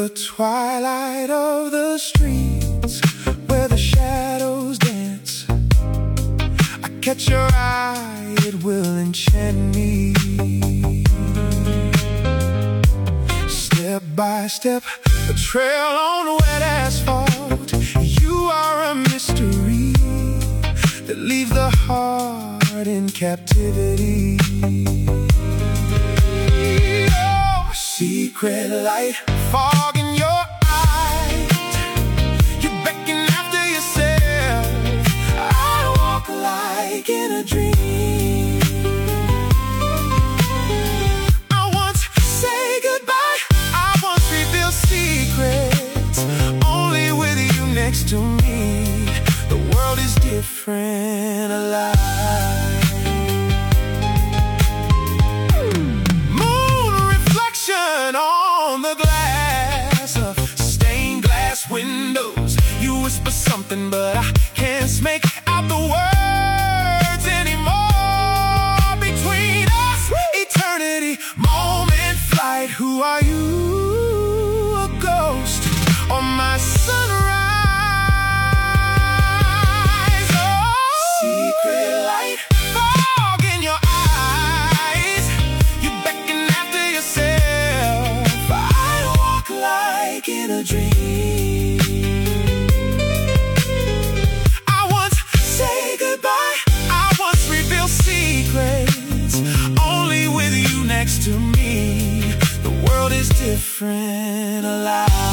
the twilight of the streets, where the shadows dance, I catch your eye, it will enchant me. Step by step, a trail on wet asphalt, you are a mystery that leaves the heart in captivity. Oh, secret light, fog in your eyes, you beckon after yourself. I walk like in a dream. I once say goodbye, I once reveal secrets, only with you next to me. The world is different, alive. On the glass of stained glass windows, you whisper something, but I can't make out the words anymore. Between us, eternity, moment, flight. Who are you? A ghost or my sunrise? Oh, secret light, fog in your eyes, you beckon after yourself. Like in a dream, I once say goodbye, I once reveal secrets, only with you next to me. The world is different, alive.